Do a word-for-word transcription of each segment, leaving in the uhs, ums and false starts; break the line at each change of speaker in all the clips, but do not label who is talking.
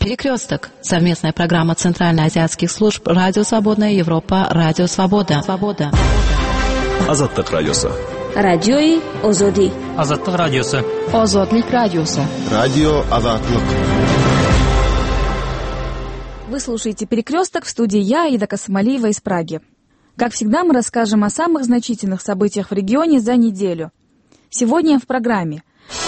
Перекресток. Совместная программа Центральноазиатских служб Радио Свободная Европа, Радио Свобода. Свобода.
Азаттык радиосы.
Радиои Озоди.
Азаттык радиосы.
Озодлик радиосы.
Радио Азаттык.
Вы слушаете «Перекресток», в студии я, Аида Касымалиева из Праги. Как всегда, мы расскажем о самых значительных событиях в регионе за неделю. Сегодня в программе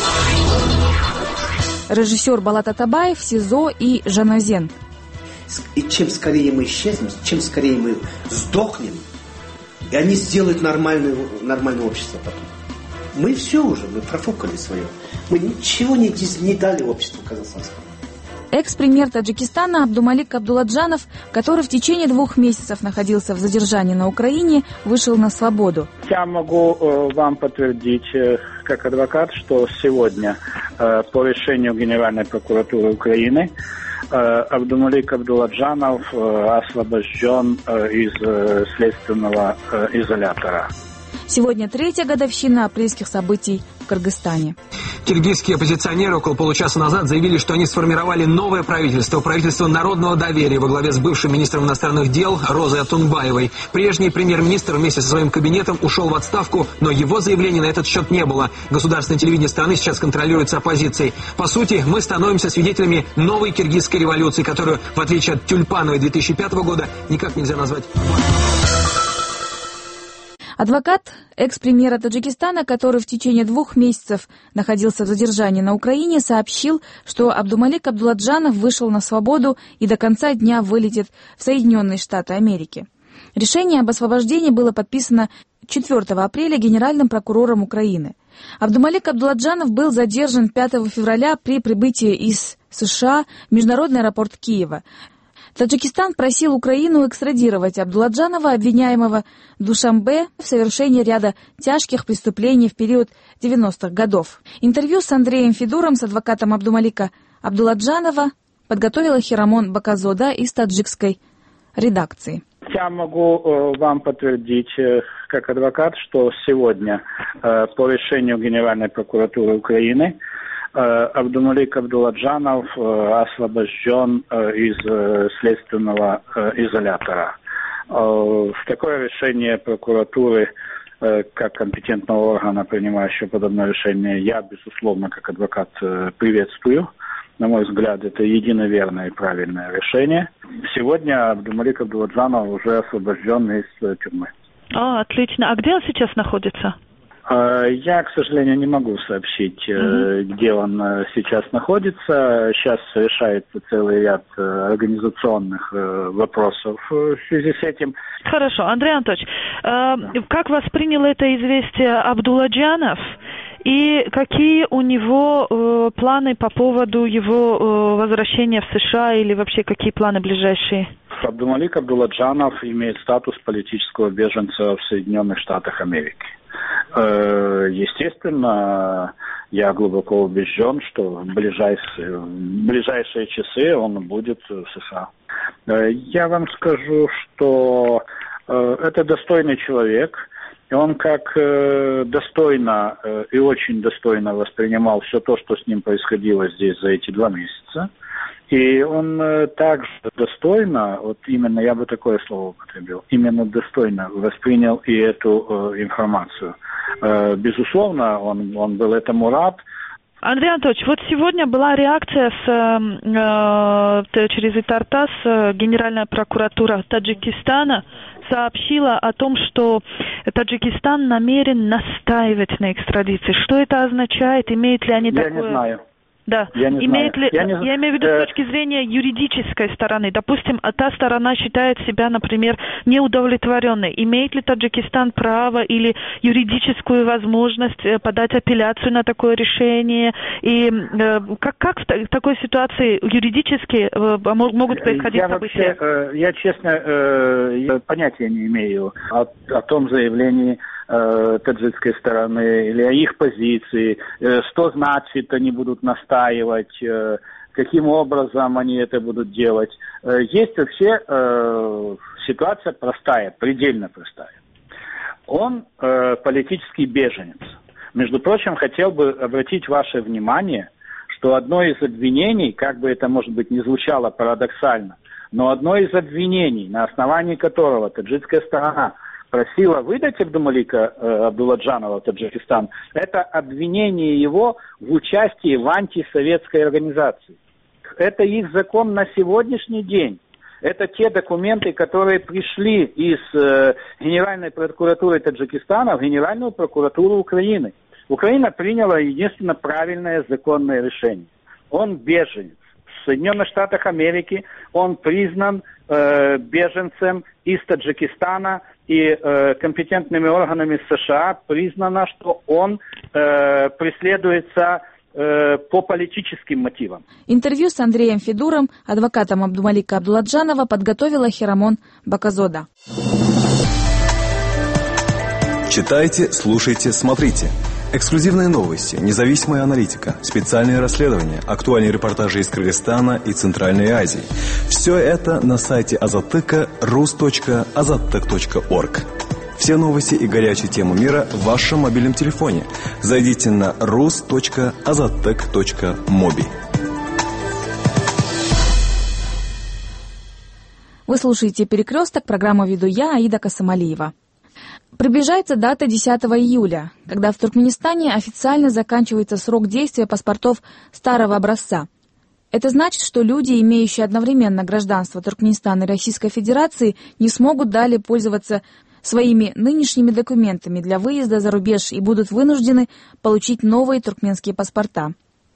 режиссер Балат Атабаев, СИЗО и Жаназен.
И чем скорее мы исчезнем, чем скорее мы сдохнем, и они сделают нормальное, нормальное общество потом. Мы все уже, мы профукали свое. Мы ничего не, не дали обществу казахстанскому.
Экс-премьер Таджикистана Абдумалик Абдуладжанов, который в течение двух месяцев находился в задержании на Украине, вышел на свободу.
Я могу э, вам подтвердить, э, как адвокат, что сегодня э, по решению Генеральной прокуратуры Украины э, Абдумалик Абдуладжанов э, освобожден э, из э, следственного э, изолятора.
Сегодня третья годовщина апрельских событий в Кыргызстане.
Киргизские оппозиционеры около получаса назад заявили, что они сформировали новое правительство, правительство народного доверия во главе с бывшим министром иностранных дел Розой Атунбаевой. Прежний премьер-министр вместе со своим кабинетом ушел в отставку, но его заявлений на этот счет не было. Государственное телевидение страны сейчас контролируется оппозицией. По сути, мы становимся свидетелями новой киргизской революции, которую, в отличие от тюльпановой две тысячи пятого года, никак нельзя назвать...
Адвокат экс-премьера Таджикистана, который в течение двух месяцев находился в задержании на Украине, сообщил, что Абдумалик Абдуладжанов вышел на свободу и до конца дня вылетит в Соединенные Штаты Америки. Решение об освобождении было подписано четвёртого апреля генеральным прокурором Украины. Абдумалик Абдуладжанов был задержан пятого февраля при прибытии из США в международный аэропорт Киева. Таджикистан просил Украину экстрадировать Абдуладжанова, обвиняемого в Душанбе, в совершении ряда тяжких преступлений в период девяностых годов. Интервью с Андреем Федуром, с адвокатом Абдумалика Абдуладжанова, подготовила Хирамон Баказода из таджикской редакции.
Я могу э, вам подтвердить, э, как адвокат, что сегодня э, по решению Генеральной прокуратуры Украины Абдумалик Абдуладжанов освобожден из следственного изолятора. Такое решение прокуратуры, как компетентного органа, принимающего подобное решение, я, безусловно, как адвокат, приветствую. На мой взгляд, это единоверное и правильное решение. Сегодня Абдумалик Абдуладжанов уже освобожден из тюрьмы.
О, отлично. А где он сейчас находится?
Я, к сожалению, не могу сообщить, uh-huh. где он сейчас находится. Сейчас решается целый ряд организационных вопросов в связи с этим.
Хорошо. Андрей Анатольевич, как воспринял это известие Абдуладжанов? И какие у него планы по поводу его возвращения в США или вообще какие планы ближайшие?
Абдумалик Абдуладжанов имеет статус политического беженца в Соединенных Штатах Америки. Естественно, я глубоко убежден, что в ближайшие, в ближайшие часы он будет в США. Я вам скажу, что это достойный человек, и он как достойно и очень достойно воспринимал все то, что с ним происходило здесь за эти два месяца. И он также достойно, вот именно я бы такое слово употребил, именно достойно воспринял и эту э, информацию. Э, безусловно, он, он был этому рад.
Андрей Анатольевич, вот сегодня была реакция с, э, через Итартас, Генеральная прокуратура Таджикистана сообщила о том, что Таджикистан намерен настаивать на экстрадиции. Что это означает? Имеют ли они
я
такое...
Я не знаю.
Да.
Я не
Имеет
знаю.
ли,
я, не...
я имею в виду с точки зрения юридической стороны. Допустим, та сторона считает себя, например, неудовлетворенной. Имеет ли Таджикистан право или юридическую возможность подать апелляцию на такое решение? И э, как, как в такой ситуации юридически э, могут происходить
я
события?
Вообще, э, я, честно, э, я понятия не имею о, о том заявлении таджикской стороны или о их позиции, что значит они будут настаивать, каким образом они это будут делать. Есть вообще ситуация простая, предельно простая. Он политический беженец. Между прочим, хотел бы обратить ваше внимание, что одно из обвинений, как бы это, может быть, не звучало парадоксально, но одно из обвинений, на основании которого таджикская сторона просила выдать Абдумалика э, Абдуладжанова в Таджикистан, это обвинение его в участии в антисоветской организации. Это их закон на сегодняшний день. Это те документы, которые пришли из э, Генеральной прокуратуры Таджикистана в Генеральную прокуратуру Украины. Украина приняла единственно правильное законное решение. Он беженец. В Соединенных Штатах Америки он признан э, беженцем из Таджикистана, и э, компетентными органами США признано, что он э, преследуется э, по политическим мотивам.
Интервью с Андреем Федуром, адвокатом Абдумалика Абдуладжанова, подготовила Хирамон Баказода.
Читайте, слушайте, смотрите. Эксклюзивные новости, независимая аналитика, специальные расследования, актуальные репортажи из Кыргызстана и Центральной Азии. Все это на сайте Азаттыка рус точка азаттык точка орг. Все новости и горячие темы мира в вашем мобильном телефоне. Зайдите на рус точка азаттык точка моби.
Вы слушаете «Перекресток», программу веду я, Аида Касамалиева. Приближается дата десятого июля, когда в Туркменистане официально заканчивается срок действия паспортов старого образца. Это значит, что люди, имеющие одновременно гражданство Туркменистана и Российской Федерации, не смогут далее пользоваться своими нынешними документами для выезда за рубеж и будут вынуждены получить новые туркменские паспорта.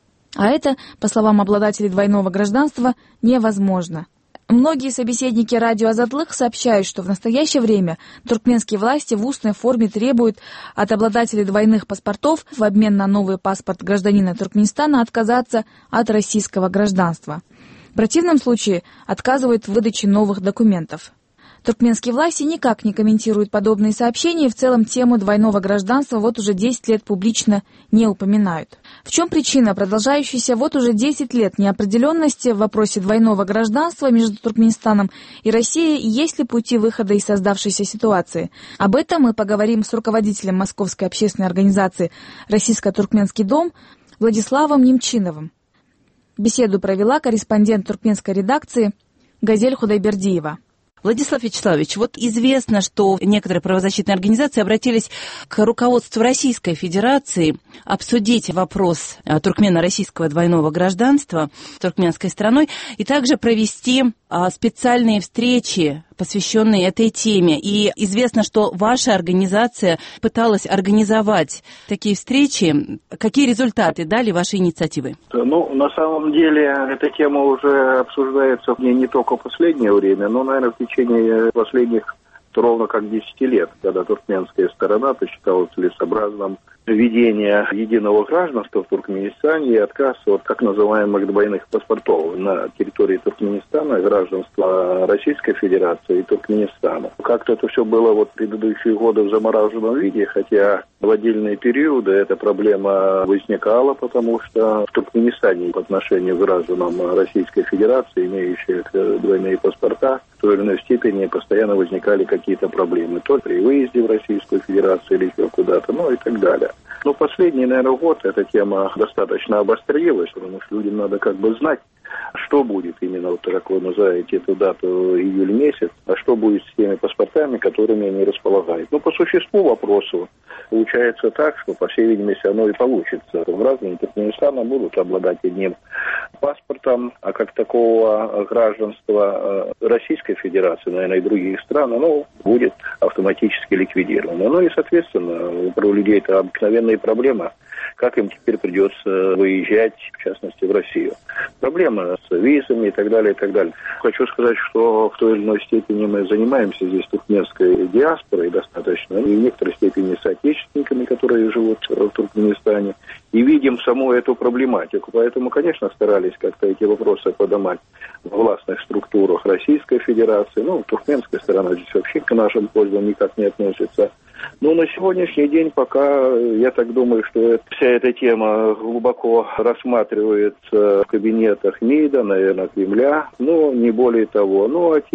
А это, по словам обладателей двойного гражданства, невозможно. Многие собеседники радио «Азатлык» сообщают, что в настоящее время туркменские власти в устной форме требуют от обладателей двойных паспортов в обмен на новый паспорт гражданина Туркменистана отказаться от российского гражданства. В противном случае отказывают в выдаче новых документов. Туркменские власти никак не комментируют подобные сообщения и в целом тему двойного гражданства вот уже десять лет публично не упоминают. В чем причина продолжающейся вот уже десять лет неопределенности в вопросе двойного гражданства между Туркменистаном и Россией, и есть ли пути выхода из создавшейся ситуации? Об этом мы поговорим с руководителем Московской общественной организации «Российско-Туркменский дом» Владиславом Немчиновым. Беседу провела корреспондент туркменской редакции Газель Худайбердиева.
Владислав Вячеславович, вот известно, что некоторые правозащитные организации обратились к руководству Российской Федерации обсудить вопрос туркмено-российского двойного гражданства туркменской стороной и также провести специальные встречи, посвященные этой теме. И известно, что ваша организация пыталась организовать такие встречи. Какие результаты дали ваши инициативы?
Ну, на самом деле, эта тема уже обсуждается не, не только в последнее время, но, наверное, в течение последних ровно как десяти лет, когда туркменская сторона посчитала целесообразным введение единого гражданства в Туркменистане и отказ от так называемых двойных паспортов на территории Туркменистана, гражданства Российской Федерации и Туркменистана. Как-то это все было вот в предыдущие годы в замороженном виде, хотя в отдельные периоды эта проблема возникала, потому что в Туркменистане по отношению к гражданам Российской Федерации, имеющих двойные паспорта, в той или иной степени постоянно возникали какие-то проблемы. То при выезде в Российскую Федерацию или еще куда-то, ну и так далее. Но последний, наверное, год эта тема достаточно обострилась, потому что людям надо как бы знать, что будет именно, вот как вы называете эту дату, июль месяц, а что будет с теми паспортами, которыми они располагают. Ну, по существу вопросу получается так, что, по всей видимости, оно и получится. Граждане Туркменистана будут обладать одним паспортом, а как такого гражданства Российской Федерации, наверное, и других стран, оно будет автоматически ликвидировано. Ну и, соответственно, у людей это обыкновенная проблема, как им теперь придется выезжать, в частности, в Россию. Проблема с визами и так далее, и так далее. Хочу сказать, что в той или иной степени мы занимаемся здесь туркменской диаспорой достаточно, и в некоторой степени соотечественниками, которые живут в Туркменистане, и видим саму эту проблематику. Поэтому, конечно, старались как-то эти вопросы поднимать в властных структурах Российской Федерации. Ну, туркменская сторона здесь вообще к нашим пользам никак не относится. Но на сегодняшний день пока, я так думаю, что вся эта тема глубоко рассматривается в кабинетах МИДа, наверное, Кремля, но не более того. Ну, а те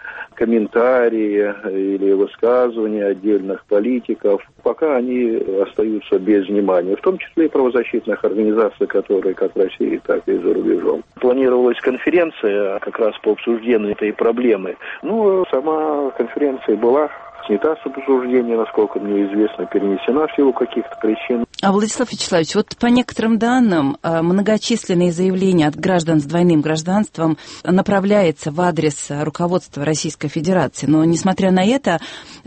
комментарии или высказывания отдельных политиков, пока они остаются без внимания, в том числе и правозащитных организаций, которые как в России, так и за рубежом. Планировалась конференция как раз по обсуждению этой проблемы. Ну, сама конференция была снята с обсуждения, насколько мне известно, перенесена в силу каких-то причин.
А, Владислав Вячеславович, вот по некоторым данным, многочисленные заявления от граждан с двойным гражданством направляются в адрес руководства Российской Федерации. Но, несмотря на это,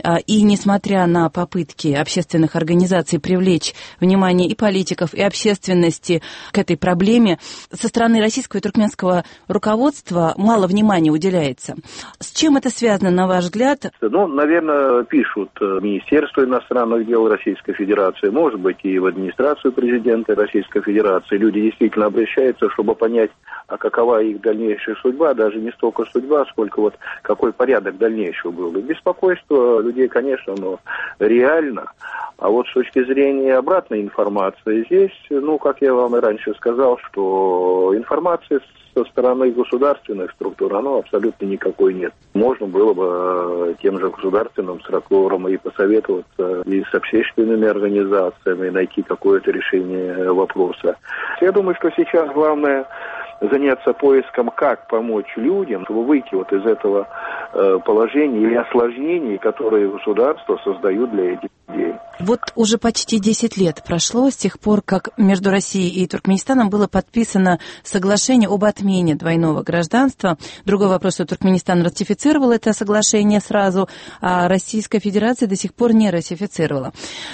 и несмотря на попытки общественных организаций привлечь внимание и политиков, и общественности к этой проблеме, со стороны российского и туркменского руководства мало внимания уделяется. С чем это связано, на ваш взгляд?
Ну, наверное, пишут Министерство иностранных дел Российской Федерации, может быть, и в администрацию президента Российской Федерации. Люди действительно обращаются, чтобы понять, а какова их дальнейшая судьба, даже не столько судьба, сколько вот какой порядок дальнейшего был. И беспокойство людей, конечно, но реально. А вот с точки зрения обратной информации здесь, ну, как я вам и раньше сказал, что информации со стороны государственных структур, оно абсолютно никакой нет. Можно было бы тем же государственным структурам и посоветоваться и с общественными организациями, найти какое-то решение вопроса. Я думаю, что сейчас главное заняться поиском, как помочь людям, чтобы выйти вот из этого э, положения или осложнений, которые государства создают для этих людей.
Вот уже почти десять лет прошло с тех пор, как между Россией и Туркменистаном было подписано соглашение об отмене двойного гражданства. Другой вопрос, что Туркменистан ратифицировал это соглашение сразу, а Российская Федерация до сих пор не ратифицировала.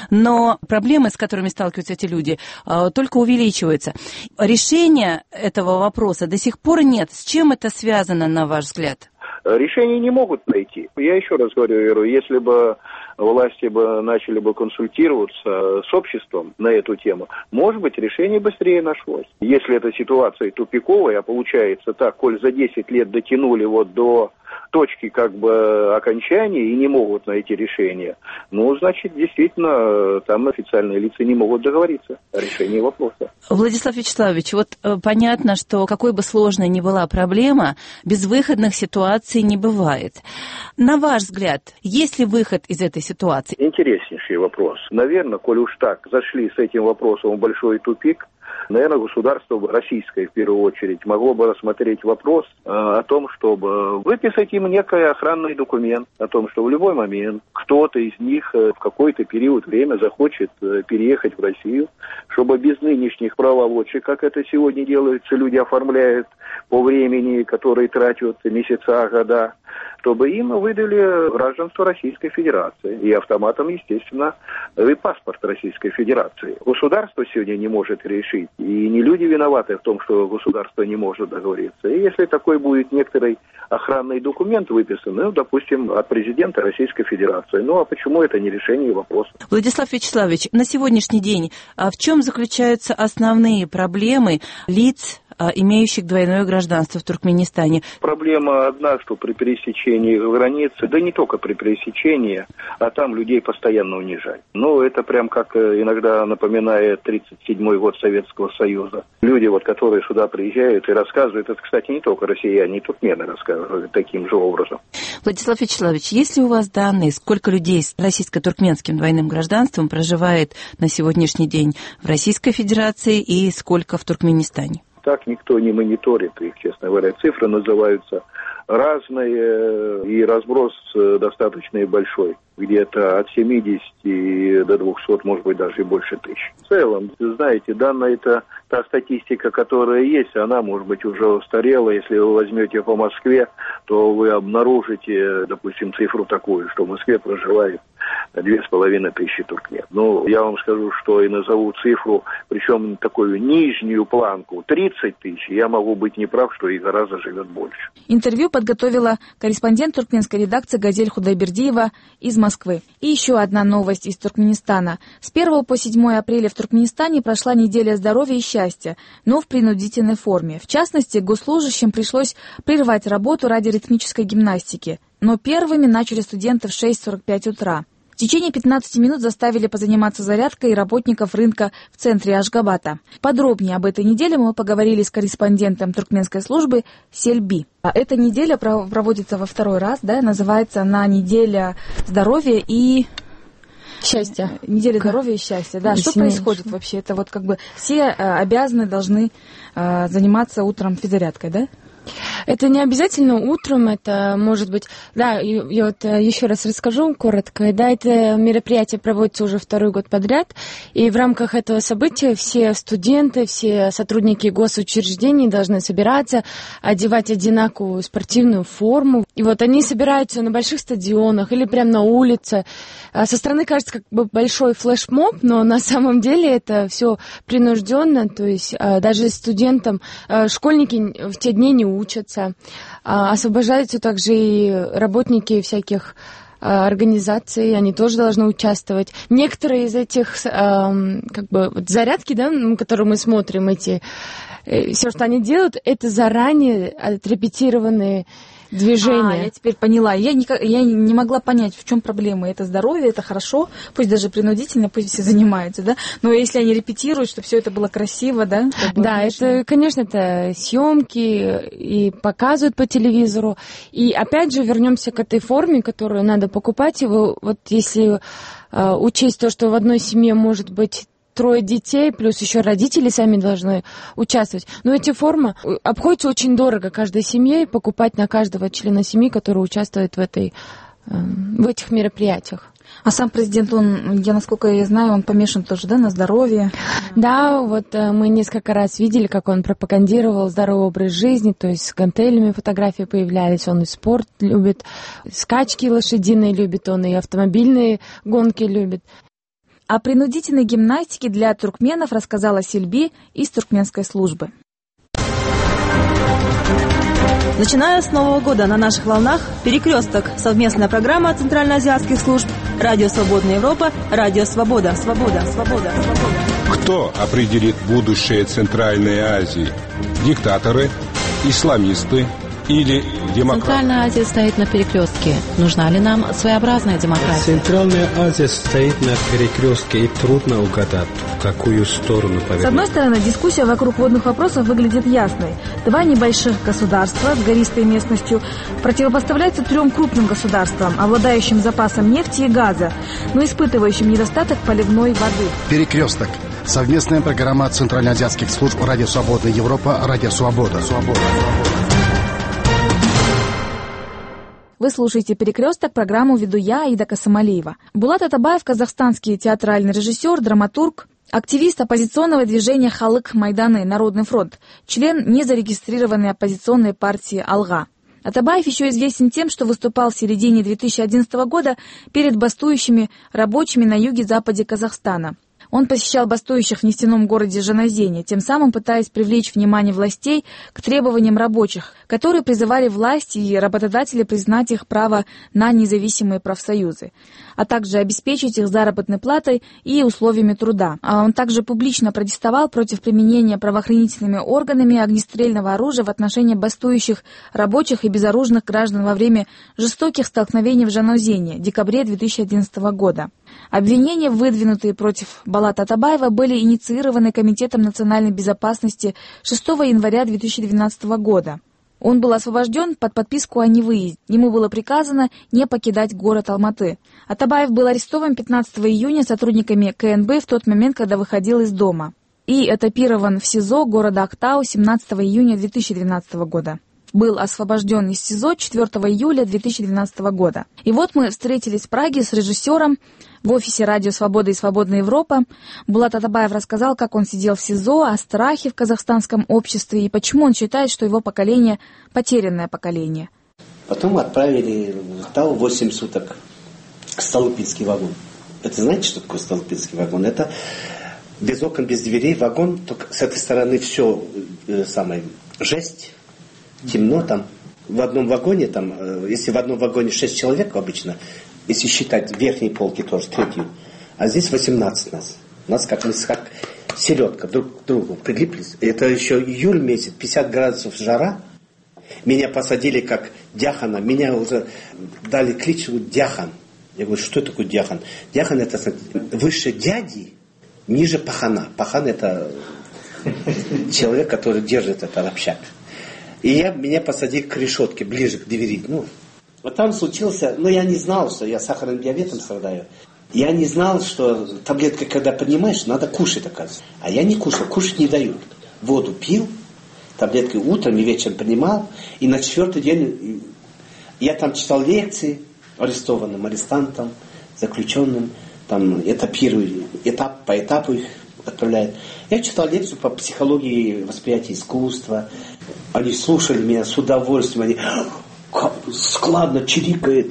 Но проблемы, с которыми сталкиваются эти люди, только увеличиваются. Решение этого вопроса Вопроса до сих пор нет. С чем это связано, на ваш взгляд?
Решения не могут найти. Я еще раз говорю, Веру, если бы власти бы начали бы консультироваться с обществом на эту тему, может быть, решение быстрее нашлось. Если эта ситуация тупиковая, а получается так, коль за десять лет дотянули вот до точки как бы окончания и не могут найти решение, ну, значит, действительно, там официальные лица не могут договориться о решении вопроса.
Владислав Вячеславович, вот понятно, что какой бы сложной ни была проблема, безвыходных ситуаций не бывает. На ваш взгляд, есть ли выход из этой ситуации?
Интереснейший вопрос. Наверное, коль уж так зашли с этим вопросом в большой тупик, наверное, государство российское, в первую очередь, могло бы рассмотреть вопрос э, о том, чтобы выписать им некий охранный документ, о том, что в любой момент кто-то из них э, в какой-то период времени захочет э, переехать в Россию, чтобы без нынешних правоводчих, как это сегодня делается, люди оформляют по времени, которые тратят месяца, года, чтобы им выдали гражданство Российской Федерации. И автоматом, естественно, и паспорт Российской Федерации. Государство сегодня не может решить. И не люди виноваты в том, что государство не может договориться. И если такой будет некоторый охранный документ выписан, ну, допустим, от президента Российской Федерации, ну, а почему это не решение вопроса?
Владислав Вячеславович, на сегодняшний день в чем заключаются основные проблемы лиц, имеющих двойное гражданство в Туркменистане?
Проблема одна, что при пересечении границы, да не только при пересечении, а там людей постоянно унижают. Ну, это прям как иногда напоминает тридцать седьмой год Советского Союза. Люди, вот, которые сюда приезжают и рассказывают, это, кстати, не только россияне, и туркмены рассказывают таким же образом.
Владислав Вячеславович, есть ли у вас данные, сколько людей с российско-туркменским двойным гражданством проживает на сегодняшний день в Российской Федерации и сколько в Туркменистане?
Так никто не мониторит их, честно говоря. Цифры называются разные, и разброс достаточно большой. Где-то от семидесяти до двухсот, может быть, даже и больше тысяч. В целом, знаете, данная это та статистика, которая есть, она, может быть, уже устарела. Если вы возьмете по Москве, то вы обнаружите, допустим, цифру такую, что в Москве проживает две с половиной тысячи туркмен. Ну, я вам скажу, что и назову цифру, причем такую нижнюю планку, тридцать тысяч, я могу быть неправ, что и гораздо живет больше.
Интервью подготовила корреспондент туркменской редакции Газель Худайбердиева из Москвы. И еще одна новость из Туркменистана. С первого по седьмое апреля в Туркменистане прошла неделя здоровья и счастья, но в принудительной форме. В частности, госслужащим пришлось прервать работу ради ритмической гимнастики. Но первыми начали студенты в шесть сорок пять утра. В течение пятнадцати минут заставили позаниматься зарядкой работников рынка в центре Ашгабада. Подробнее об этой неделе мы поговорили с корреспондентом туркменской службы Сельби. Эта неделя проводится во второй раз, да, называется она «Неделя здоровья и...»
Счастье.
Неделя здоровья и счастья, да. Что происходит вообще? Это вот как бы все э, обязаны, должны э, заниматься утром физзарядкой, да?
Это не обязательно утром, это может быть... Да, я вот еще раз расскажу коротко. Да, это мероприятие проводится уже второй год подряд, и в рамках этого события все студенты, все сотрудники госучреждений должны собираться, одевать одинаковую спортивную форму. И вот они собираются на больших стадионах или прямо на улице. Со стороны кажется как бы большой флешмоб, но на самом деле это все принужденно, то есть даже студентам, школьники в те дни не учатся. Освобождаются также и работники всяких организаций, они тоже должны участвовать. Некоторые из этих как бы зарядки, да, которые мы смотрим, эти, все, что они делают, это заранее отрепетированные движения.
А, я теперь поняла. Я не, я не могла понять, в чем проблема. Это здоровье, это хорошо, пусть даже принудительно, пусть все занимаются, да. Но если они репетируют, чтобы все это было красиво, да.
Да, конечно. это, конечно, это съемки и показывают по телевизору. И опять же вернемся к этой форме, которую надо покупать. И вы, вот если э, учесть то, что в одной семье может быть трое детей, плюс еще родители сами должны участвовать. Но эти формы обходятся очень дорого каждой семье, покупать на каждого члена семьи, который участвует в, этой, в этих мероприятиях.
А сам президент, он, я насколько я знаю, он помешан тоже, да, на здоровье?
Да, вот мы несколько раз видели, как он пропагандировал здоровый образ жизни, то есть с гантелями фотографии появлялись, он и спорт любит, скачки лошадиные любит, он и автомобильные гонки любит.
О принудительной гимнастике для туркменов рассказала Сельби из туркменской службы.
Начиная с Нового года на наших волнах «Перекресток» — совместная программа центральноазиатских служб «Радио Свободная Европа», «Радио Свобода», «Свобода», «Свобода», «Свобода».
Кто определит будущее Центральной Азии? Диктаторы, исламисты или демократы?
Центральная Азия стоит на перекрестке. Нужна ли нам своеобразная демократия?
Центральная Азия стоит на перекрестке, и трудно угадать, в какую сторону повернуть.
С одной стороны, дискуссия вокруг водных вопросов выглядит ясной. Два небольших государства с гористой местностью противопоставляются трем крупным государствам, обладающим запасом нефти и газа, но испытывающим недостаток поливной воды.
Перекресток. Совместная программа центральноазиатских служб «Радио Свободная Европа», «Радио Свобода». Свобода.
Вы слушаете «Перекресток», программу веду я, Аида Касамалиева. Булат Атабаев, казахстанский театральный режиссер, драматург, активист оппозиционного движения «Халык Майданы», Народный фронт, член незарегистрированной оппозиционной партии «Алга». Атабаев еще известен тем, что выступал в середине две тысячи одиннадцатого года перед бастующими рабочими на юге-западе Казахстана. Он посещал бастующих в нефтяном городе Жаназене, тем самым пытаясь привлечь внимание властей к требованиям рабочих, которые призывали власти и работодатели признать их право на независимые профсоюзы, а также обеспечить их заработной платой и условиями труда. Он также публично протестовал против применения правоохранительными органами огнестрельного оружия в отношении бастующих рабочих и безоружных граждан во время жестоких столкновений в Жаназене в декабре две тысячи одиннадцатого года. Обвинения, выдвинутые против Булата Атабаева, были инициированы Комитетом национальной безопасности шестого января две тысячи двенадцатого года. Он был освобожден под подписку о невыезде. Ему было приказано не покидать город Алматы. Атабаев был арестован пятнадцатого июня сотрудниками ка эн бэ в тот момент, когда выходил из дома, и этапирован в СИЗО города Актау семнадцатого июня две тысячи двенадцатого года. Был освобожден из СИЗО четвёртого июля две тысячи двенадцатого года. И вот мы встретились в Праге с режиссером в офисе «Радио Свобода» и «Свободная Европа». Булат Атабаев рассказал, как он сидел в СИЗО, о страхе в казахстанском обществе и почему он считает, что его поколение – потерянное поколение.
Потом отправили в Актау восемь суток Столыпинский вагон. Это знаете, что такое Столыпинский вагон? Это без окон, без дверей вагон, только с этой стороны все э, самое, жесть. Темно там. В одном вагоне, там, если в одном вагоне шесть человек обычно, если считать верхние полки тоже, третью, а здесь восемнадцать нас. У нас как мы как селедка друг к другу прилиплись. Это еще июль месяц, пятьдесят градусов жара. Меня посадили как Дяхана. Меня уже дали кличку Дяхан. Я говорю, что такое диахан? Диахан это выше дяди, ниже пахана. Пахан это человек, который держит этот общак. И я, меня посадили к решетке, ближе к двери. Ну, вот там случился, ну я не знал, что я сахарным диабетом страдаю. Я не знал, что таблетки, когда поднимаешь, надо кушать, оказывается. А я не кушал, кушать не дают. Воду пил, таблетки утром и вечером принимал. И на четвертый день я там читал лекции арестованным, арестантам, заключенным. Там этапирую, этап по этапу их отправляют. Я читал лекцию по психологии восприятия искусства. Они слушали меня с удовольствием. Они складно чирикает.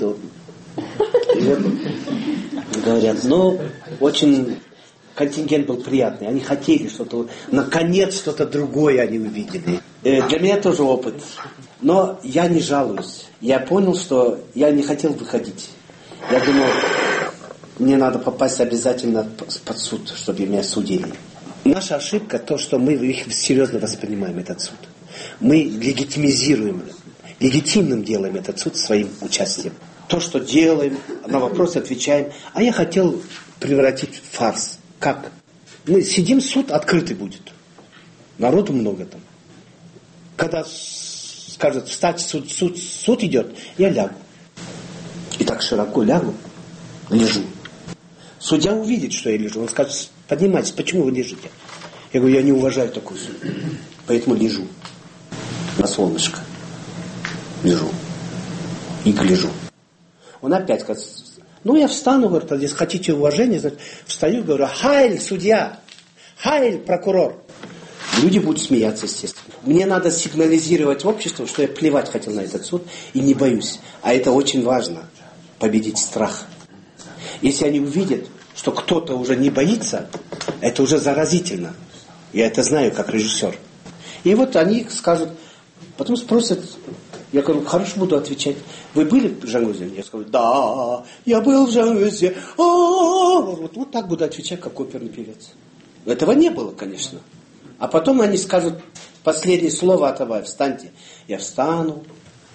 Говорят, но очень контингент был приятный. Они хотели что-то, наконец что-то другое они увидели. Э, для меня тоже опыт. Но я не жалуюсь. Я понял, что я не хотел выходить. Я думал, мне надо попасть обязательно под суд, чтобы меня судили. Наша ошибка то, что мы их серьезно воспринимаем, этот суд. Мы легитимизируем, легитимным делаем этот суд своим участием. То, что делаем, на вопросы отвечаем. А я хотел превратить в фарс. Как? Мы сидим, суд открытый будет. Народу много там. Когда скажут, встать, суд, суд, суд идет, я лягу. И так широко лягу, лежу. Судья увидит, что я лежу. Он скажет, поднимайтесь, почему вы лежите? Я говорю, я не уважаю такой суд. Поэтому лежу. На солнышко. Лежу. И гляжу. Он опять говорит, ну я встану, говорит, а здесь хотите уважения, значит, встаю, говорю, хайль, судья, хайль, прокурор. Люди будут смеяться, естественно. Мне надо сигнализировать обществу, что я плевать хотел на этот суд и не боюсь. А это очень важно, победить страх. Если они увидят, что кто-то уже не боится, это уже заразительно. Я это знаю как режиссер. И вот они скажут, потом спросят, я говорю, хорошо, буду отвечать. Вы были в Жангузе? Я скажу, да, я был в Жангузе. Вот, вот так буду отвечать, как оперный певец. Этого не было, конечно. А потом они скажут последнее слово Атабаев, встаньте. Я встану.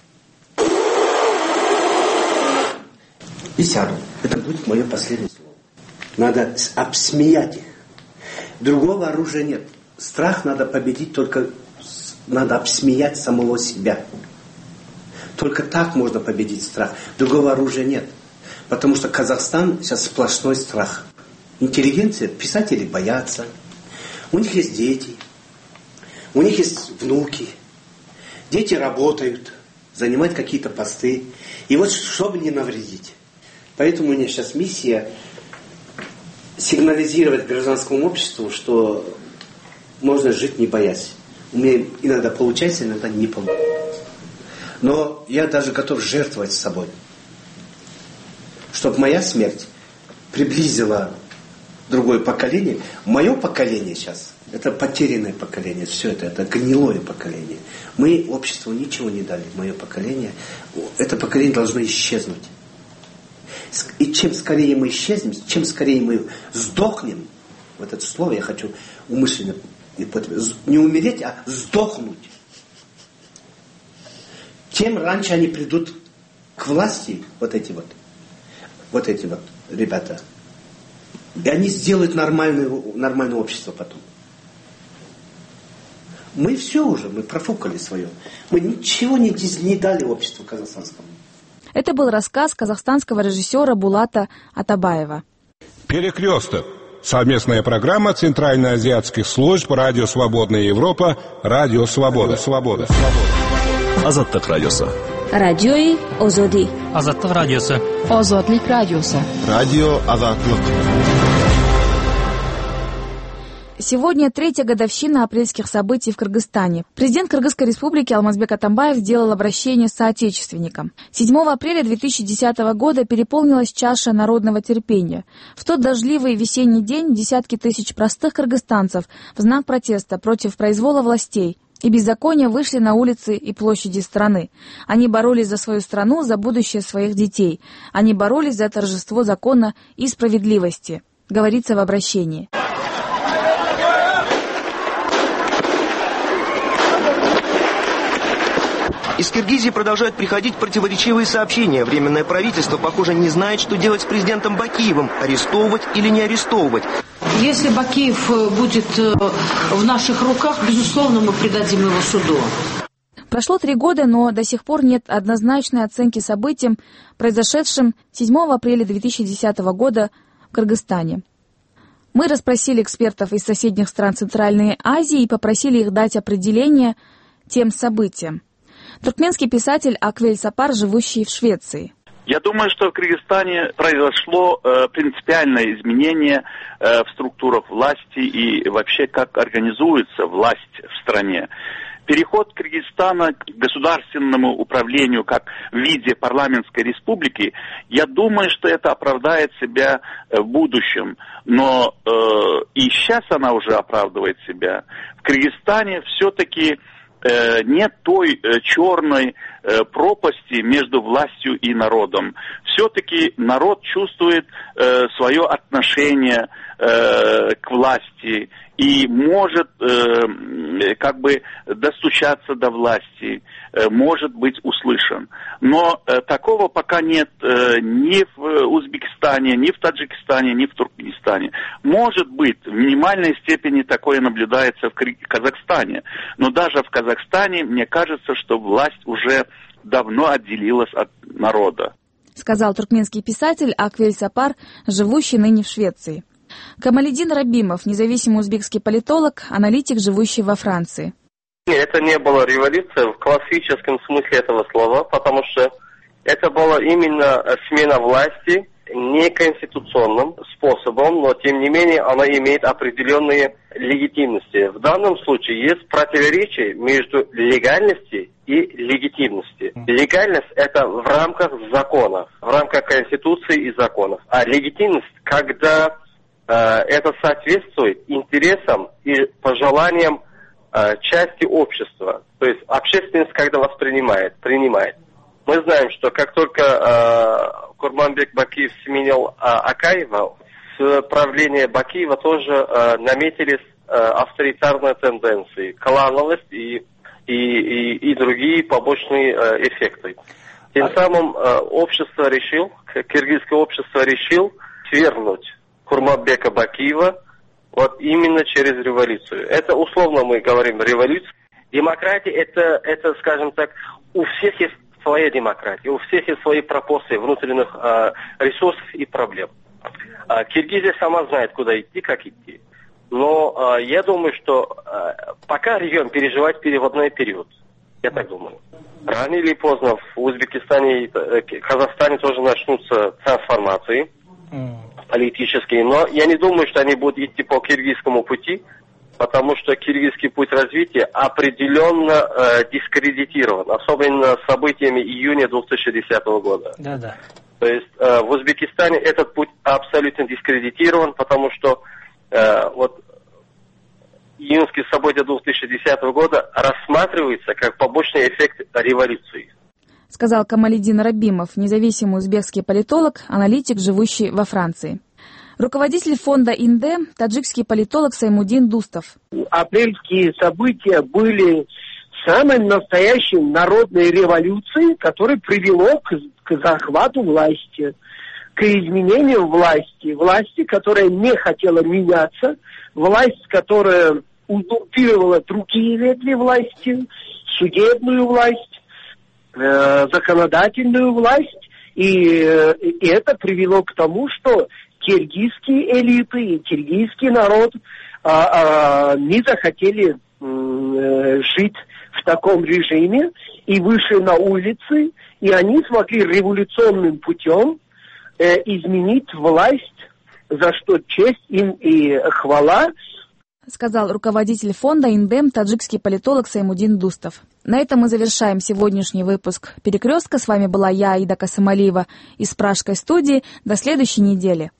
И сяду. Это будет мое последнее слово. Надо обсмеять их. Другого оружия нет. Страх надо победить, только надо обсмеять самого себя. Только так можно победить страх. Другого оружия нет. Потому что Казахстан сейчас сплошной страх. Интеллигенция, писатели боятся. У них есть дети. У них есть внуки. Дети работают, занимают какие-то посты. И вот чтобы не навредить. Поэтому у меня сейчас миссия сигнализировать гражданскому обществу, что можно жить не боясь. У меня иногда получается, иногда не получается. Но я даже готов жертвовать собой. Чтобы моя смерть приблизила другое поколение. Мое поколение сейчас, это потерянное поколение. Все это, это гнилое поколение. Мы обществу ничего не дали. Мое поколение, это поколение должно исчезнуть. И чем скорее мы исчезнем, чем скорее мы сдохнем, вот это слово я хочу умышленно не умереть, а сдохнуть. Тем раньше они придут к власти, вот эти вот, вот эти вот ребята. И они сделают нормальное, нормальное общество потом. Мы все уже, мы профукали свое. Мы ничего не, не дали обществу казахстанскому.
Это был рассказ казахстанского режиссера Булата Атабаева.
Перекресток. Совместная программа Центральноазиатских служб Радио Свободная Европа, Радио Свобода. Свобода.
Азаттык радиосы.
Радиои Озоди.
Азаттык радиосы. Озодлик радиосы.
Радио Азаттык.
Сегодня третья годовщина апрельских событий в Кыргызстане. Президент Кыргызской республики Алмазбек Атамбаев сделал обращение соотечественникам. седьмого апреля две тысячи десятого года переполнилась чаша народного терпения. В тот дождливый весенний день десятки тысяч простых кыргызстанцев в знак протеста против произвола властей и беззакония вышли на улицы и площади страны. Они боролись за свою страну, за будущее своих детей. Они боролись за торжество закона и справедливости, говорится в обращении.
Из Киргизии продолжают приходить противоречивые сообщения. Временное правительство, похоже, не знает, что делать с президентом Бакиевым. Арестовывать или не арестовывать.
Если Бакиев будет в наших руках, безусловно, мы предадим его суду.
Прошло три года, но до сих пор нет однозначной оценки событиям, произошедшим седьмого апреля две тысячи десятого года в Кыргызстане. Мы расспросили экспертов из соседних стран Центральной Азии и попросили их дать определение тем событиям. Туркменский писатель Аквель Сапар, живущий в Швеции.
Я думаю, что в Кыргызстане произошло э, принципиальное изменение э, в структурах власти и вообще как организуется власть в стране. Переход Кыргызстана к государственному управлению как в виде парламентской республики, я думаю, что это оправдает себя в будущем. Но э, и сейчас она уже оправдывает себя. В Кыргызстане все-таки э, нет той э, черной э, пропасти между властью и народом. Все-таки народ чувствует э, свое отношение э, к власти и может э, как бы достучаться до власти, э, может быть услышан. Но э, такого пока нет э, ни в Узбекистане, ни в Таджикистане, ни в Туркменистане. Может быть, в минимальной степени такое наблюдается в Казахстане. Но даже в Казахстане, мне кажется, что власть уже давно отделилась от народа.
Сказал туркменский писатель Аквель Сапар, живущий ныне в Швеции. Камалидин Рабимов, независимый узбекский политолог, аналитик, живущий во Франции.
Это не была революция в классическом смысле этого слова, потому что это была именно смена власти не конституционным способом, но тем не менее она имеет определенные легитимности. В данном случае есть противоречие между легальностью и легитимностью. Легальность – это в рамках законов, в рамках Конституции и законов. А легитимность, когда это соответствует интересам и пожеланиям э, части общества. То есть общественность, когда воспринимает, принимает. Мы знаем, что как только э, Курманбек Бакиев сменил э, Акаева, с правления Бакиева тоже э, наметились э, авторитарные тенденции, клановость и, и, и, и другие побочные э, эффекты. Тем самым э, общество решил, киргизское общество решил свергнуть Курманбека Бакиева вот именно через революцию. Это условно мы говорим революция. Демократия это, это, скажем так, у всех есть своя демократия, у всех есть свои пропорции внутренних э, ресурсов и проблем. Э, Киргизия сама знает, куда идти, как идти. Но э, я думаю, что э, пока регион переживает переводной период. Я так думаю. Рано или поздно в Узбекистане и э, Казахстане тоже начнутся трансформации политические, но я не думаю, что они будут идти по киргизскому пути, потому что киргизский путь развития определенно э, дискредитирован, особенно событиями июня две тысячи десятого года.
Да, да.
То есть э, в Узбекистане этот путь абсолютно дискредитирован, потому что э, вот июньские события две тысячи десятого года рассматриваются как побочный эффект революции.
Сказал Камалидин Рабимов, независимый узбекский политолог, аналитик, живущий во Франции. Руководитель фонда Инде, таджикский политолог Саймудин Дустов.
Апрельские события были самой настоящей народной революцией, которая привело к, к захвату власти, к изменению власти. Власти, которая не хотела меняться, власть, которая узурпировала другие ветви власти, судебную власть, законодательную власть, и, и это привело к тому, что киргизские элиты и киргизский народ а, а, не захотели м, жить в таком режиме и вышли на улицы, и они смогли революционным путем э, изменить власть, за что честь им и хвала.
Сказал руководитель фонда «Индем» таджикский политолог Саймудин Дустов. На этом мы завершаем сегодняшний выпуск «Перекрестка». С вами была я, Аида Касымалиева, из Пражской студии. До следующей недели.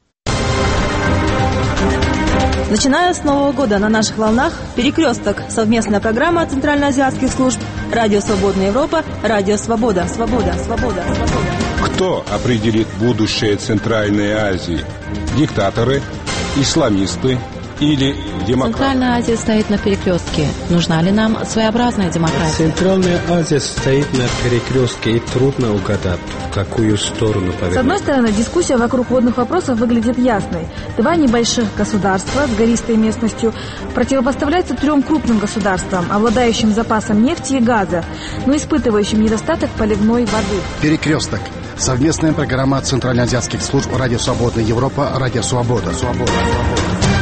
Начиная с Нового года на наших волнах «Перекресток» — совместная программа центральноазиатских служб «Радио Свободная Европа», «Радио Свобода». Свобода, свобода, свобода.
Кто определит будущее Центральной Азии? Диктаторы, исламисты или демократия?
Центральная Азия стоит на перекрестке. Нужна ли нам своеобразная демократия?
Центральная Азия стоит на перекрестке, и трудно угадать, в какую сторону повернуть.
С одной стороны, дискуссия вокруг водных вопросов выглядит ясной. Два небольших государства с гористой местностью противопоставляются трем крупным государствам, обладающим запасом нефти и газа, но испытывающим недостаток поливной воды.
Перекресток. Совместная программа Центральноазиатских служб «Радио Свободная Европа», «Радио Свобода». Свобода. Свобода.